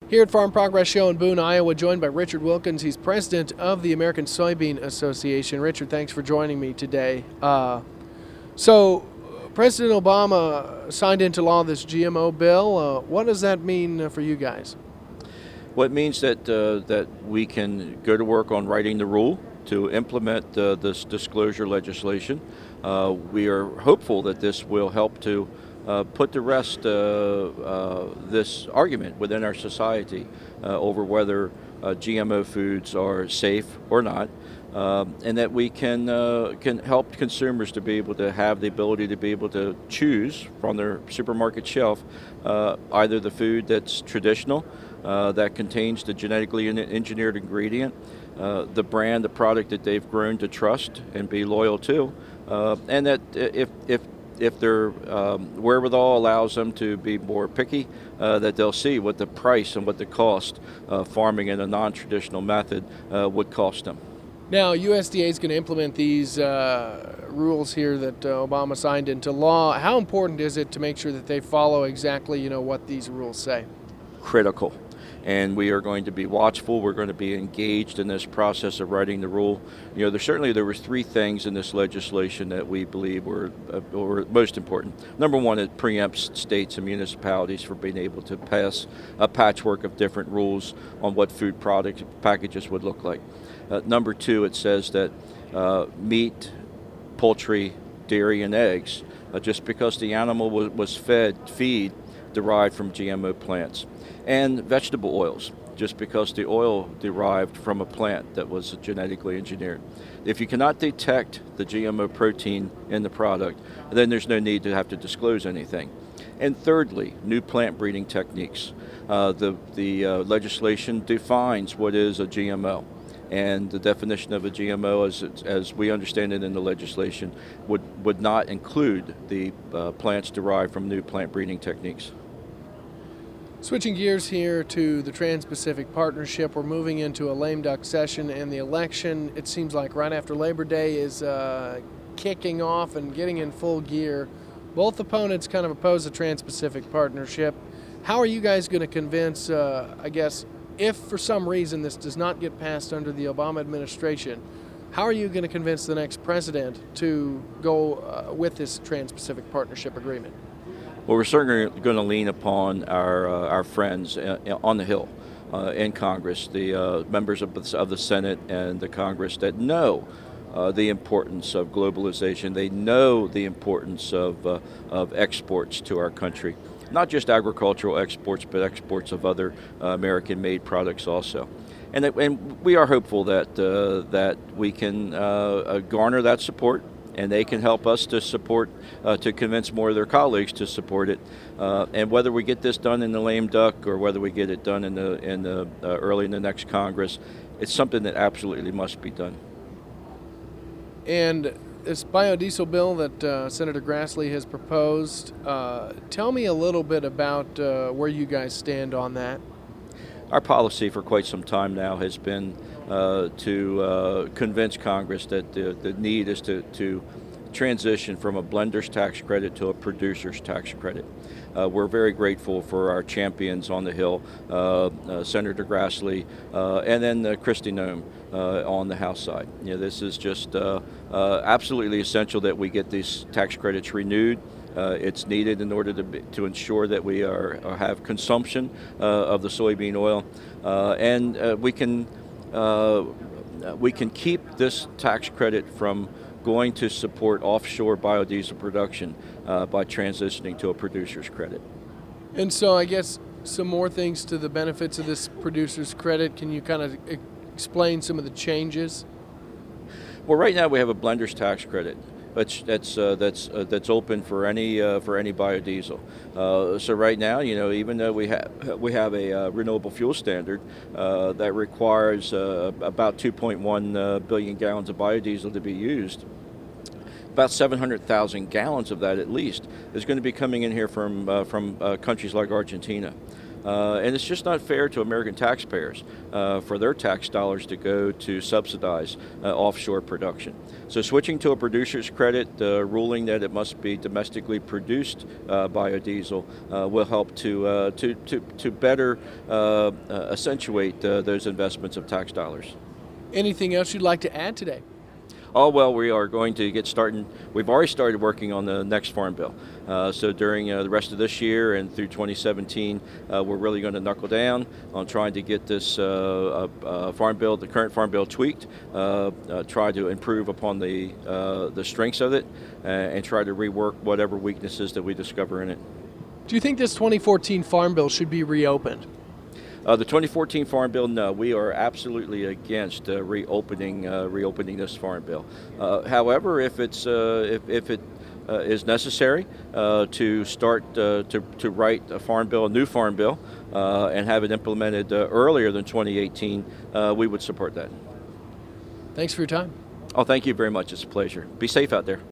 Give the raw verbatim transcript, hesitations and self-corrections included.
Here at Farm Progress Show in Boone, Iowa, joined by Richard Wilkins. He's president of the American Soybean Association. Richard, thanks for joining me today. Uh, so, President Obama signed into law this G M O bill. Uh, what does that mean for you guys? Well, it means that uh, that we can go to work on writing the rule to implement uh, this disclosure legislation. Uh, we are hopeful that this will help to uh, put to rest uh, uh, this argument within our society uh, over whether uh, G M O foods are safe or not, um, and that we can uh, can help consumers to be able to have the ability to be able to choose from their supermarket shelf uh, either the food that's traditional, uh, that contains the genetically engineered ingredient, Uh, the brand, the product that they've grown to trust and be loyal to, uh, and that if if if their um, wherewithal allows them to be more picky, uh, that they'll see what the price and what the cost uh, farming in a non-traditional method uh, would cost them. Now, U S D A is going to implement these uh, rules here that uh, Obama signed into law. How important is it to make sure that they follow exactly, you know, what these rules say? Critical. And we are going to be watchful. We're going to be engaged in this process of writing the rule. You know, there certainly there were three things in this legislation that we believe were, uh, were most important. Number one, it preempts states and municipalities for being able to pass a patchwork of different rules on what food product packages would look like. Uh, number two, it says that uh, meat, poultry, dairy, and eggs, uh, just because the animal was, was fed feed derived from G M O plants, and vegetable oils, just because the oil derived from a plant that was genetically engineered. If you cannot detect the G M O protein in the product, then there's no need to have to disclose anything. And thirdly, new plant breeding techniques. Uh, the the uh, legislation defines what is a G M O. And the definition of a G M O, as, as we understand it in the legislation, would, would not include the uh, plants derived from new plant breeding techniques. Switching gears here to the Trans-Pacific Partnership, we're moving into a lame duck session, and the election, it seems like right after Labor Day, is uh, kicking off and getting in full gear. Both opponents kind of oppose the Trans-Pacific Partnership. How are you guys going to convince, uh, I guess, if for some reason this does not get passed under the Obama administration, how are you going to convince the next president to go uh, with this Trans-Pacific Partnership agreement? Well, we're certainly going to lean upon our uh, our friends uh, on the Hill uh, in Congress, the uh, members of the, of the Senate and the Congress that know uh, the importance of globalization. They know the importance of uh, of exports to our country, not just agricultural exports, but exports of other uh, American-made products also. And, that, and we are hopeful that uh, that we can uh, garner that support, and they can help us to support, uh, to convince more of their colleagues to support it. Uh, and whether we get this done in the lame duck or whether we get it done in the in the uh, early in the next Congress, it's something that absolutely must be done. And this biodiesel bill that uh, Senator Grassley has proposed, uh, tell me a little bit about uh, where you guys stand on that. Our policy for quite some time now has been uh, to uh, convince Congress that the, the need is to, to transition from a blender's tax credit to a producer's tax credit. Uh, we're very grateful for our champions on the Hill, uh, uh, Senator Grassley, uh, and then uh, Kristi Noem uh, on the House side. You know, this is just uh, uh, absolutely essential that we get these tax credits renewed. Uh, it's needed in order to be, to ensure that we are or have consumption uh, of the soybean oil, uh, and uh, we can uh, we can keep this tax credit from going to support offshore biodiesel production uh, by transitioning to a producer's credit. And so I guess some more things to the benefits of this producer's credit. Can you kind of explain some of the changes? Well, right now we have a blender's tax credit. That's that's uh, that's uh, that's open for any uh, for any biodiesel. Uh, so right now, you know, even though we have we have a uh, renewable fuel standard uh, that requires uh, about two point one uh, billion gallons of biodiesel to be used, about seven hundred thousand gallons of that at least is going to be coming in here from uh, from uh, countries like Argentina. Uh, and it's just not fair to American taxpayers uh, for their tax dollars to go to subsidize uh, offshore production. So switching to a producer's credit, the ruling that it must be domestically produced uh, biodiesel uh, will help to, uh, to, to, to better uh, uh, accentuate uh, those investments of tax dollars. Anything else you'd like to add today? Oh, well, we are going to get started. We've already started working on the next Farm Bill. Uh, so during uh, the rest of this year and through twenty seventeen, uh, we're really going to knuckle down on trying to get this uh, uh, uh, Farm Bill, the current Farm Bill, tweaked, uh, uh, try to improve upon the, uh, the strengths of it, uh, and try to rework whatever weaknesses that we discover in it. Do you think this twenty fourteen Farm Bill should be reopened? Uh, the twenty fourteen Farm Bill, no, we are absolutely against uh, reopening uh, reopening this Farm Bill. Uh, however, if it's uh, if, if it uh, is necessary uh, to start uh, to to write a Farm Bill, a new Farm Bill, uh, and have it implemented uh, earlier than twenty eighteen, uh, we would support that. Thanks for your time. Oh, thank you very much. It's a pleasure. Be safe out there.